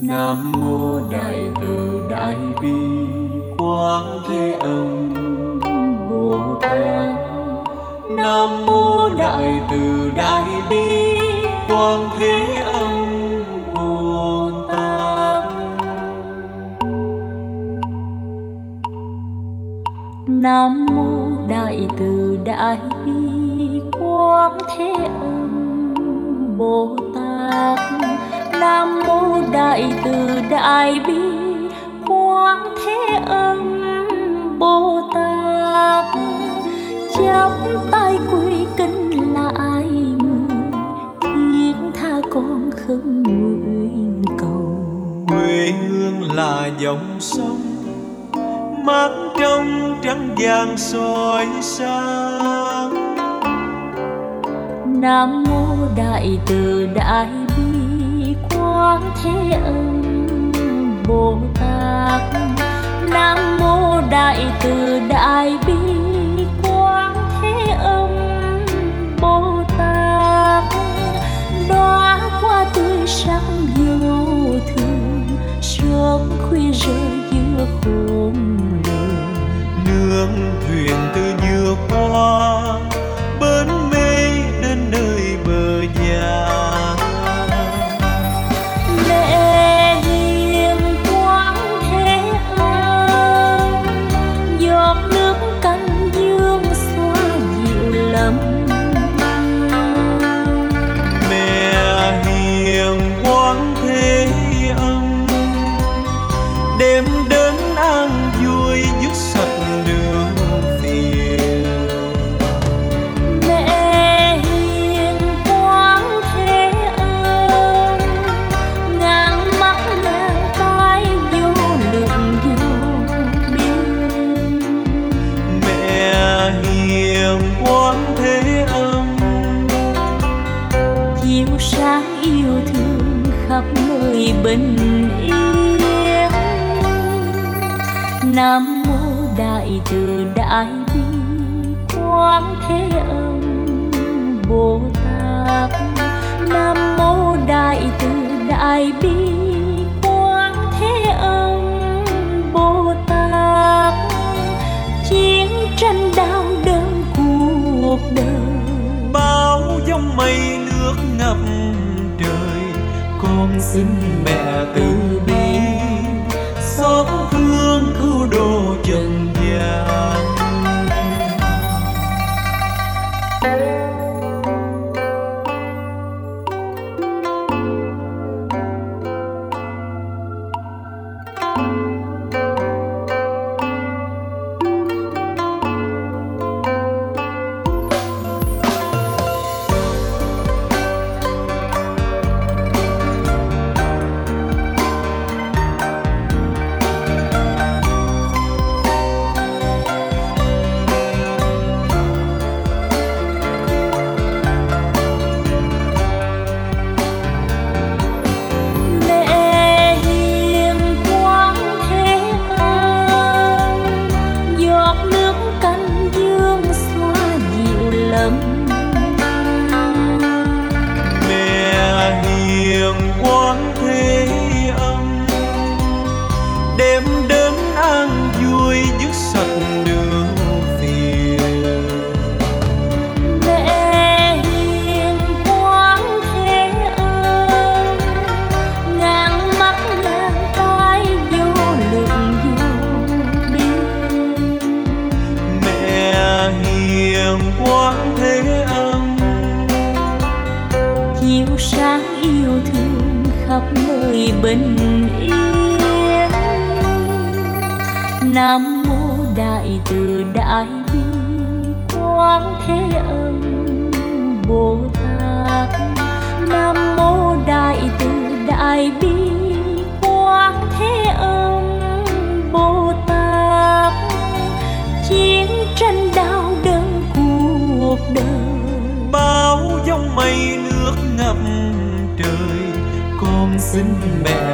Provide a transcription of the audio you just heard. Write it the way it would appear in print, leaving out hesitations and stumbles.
Nam mô Đại Từ Đại Bi Quán Thế Âm Bồ Tát. Nam mô Đại Từ Đại Bi Quán Thế Âm Bồ Tát. Nam mô Đại Từ Đại Bi Quán Thế Âm Bồ Tát. Nam mô Đại Từ Đại Bi Quán Thế Âm Bồ Tát. Chắp tay quy kính lại người, thiết tha con khấn nguyện cầu. Quê hương là dòng sông mát trong trắng vàng soi sáng. Nam mô Đại Từ Đại Bi Quán Thế Âm Bồ Tát. Nam mô Đại Từ Đại Bi Quán Thế Âm Bồ Tát. Đóa hoa tươi sắc vô thường, sớm khuya rơi giữa khôn lường. Nương thuyền từ nhựa qua bến mê đến nơi bờ giang. Lễ hiền Quán Thế Âm, giọt nước canh dương xoa dịu lầm. Mẹ hiền Quán Thế Âm, đêm đến an vui dứt sạch đường phiền. Mẹ hiền Quán Thế Âm, ngàn mắt ngàn cái vô lượng vô biên. Mẹ hiền Quán Thế Âm, Chiếu sáng yêu thương khắp nơi bình yên. Nam mô Đại Từ Đại Bi Quán Thế Âm Bồ Tát. Nam mô Đại Từ Đại Bi Quán Thế Âm Bồ Tát. Chiến tranh đau đớn cuộc đời, bao giông mây nước ngập trời, con xin mẹ từ bi xót thương cứu độ trần gian. Mẹ hiền Quán Thế Âm, đêm đến an vui dứt sạch đường phiền. Mẹ hiền Quán Thế Âm, ngàn mắt ngàn cái vô lượng vô biên. Mẹ hiền Quán Thế Âm, Chiếu sáng yêu thương khắp nơi bình yên. Nam mô Đại Từ Đại Bi Quán Thế Âm Bồ Tát. Nam mô Đại Từ Đại Bi Quán Thế Âm Bồ Tát. Chiến tranh đau đớn cuộc đời, bao giông mây nước ngập trời, con xin mẹ